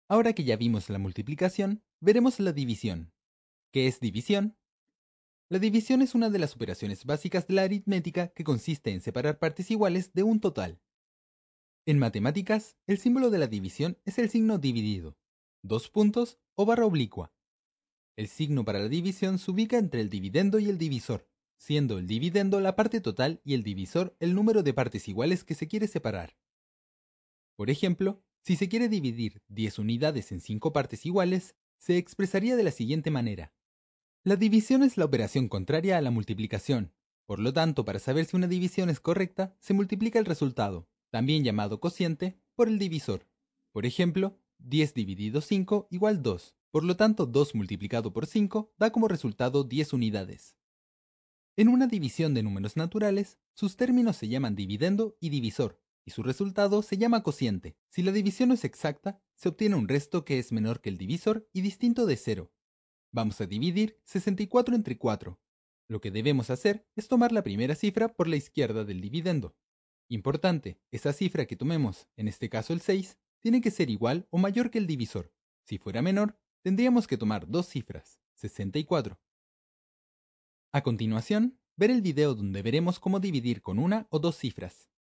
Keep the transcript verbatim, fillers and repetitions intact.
Ahora que ya vimos la multiplicación, veremos la división. ¿Qué es división? La división es una de las operaciones básicas de la aritmética que consiste en separar partes iguales de un total. En matemáticas, el símbolo de la división es el signo dividido, dos puntos o barra oblicua. El signo para la división se ubica entre el dividendo y el divisor, siendo el dividendo la parte total y el divisor el número de partes iguales que se quiere separar. Por ejemplo, si se quiere dividir diez unidades en cinco partes iguales, se expresaría de la siguiente manera. La división es la operación contraria a la multiplicación. Por lo tanto, para saber si una división es correcta, se multiplica el resultado, también llamado cociente, por el divisor. Por ejemplo, diez dividido cinco igual dos. Por lo tanto, dos multiplicado por cinco da como resultado diez unidades. En una división de números naturales, sus términos se llaman dividendo y divisor, y su resultado se llama cociente. Si la división no es exacta, se obtiene un resto que es menor que el divisor y distinto de cero. Vamos a dividir sesenta y cuatro entre cuatro. Lo que debemos hacer es tomar la primera cifra por la izquierda del dividendo. Importante, esa cifra que tomemos, en este caso el seis, tiene que ser igual o mayor que el divisor. Si fuera menor, tendríamos que tomar dos cifras, sesenta y cuatro. A continuación, ver el video donde veremos cómo dividir con una o dos cifras.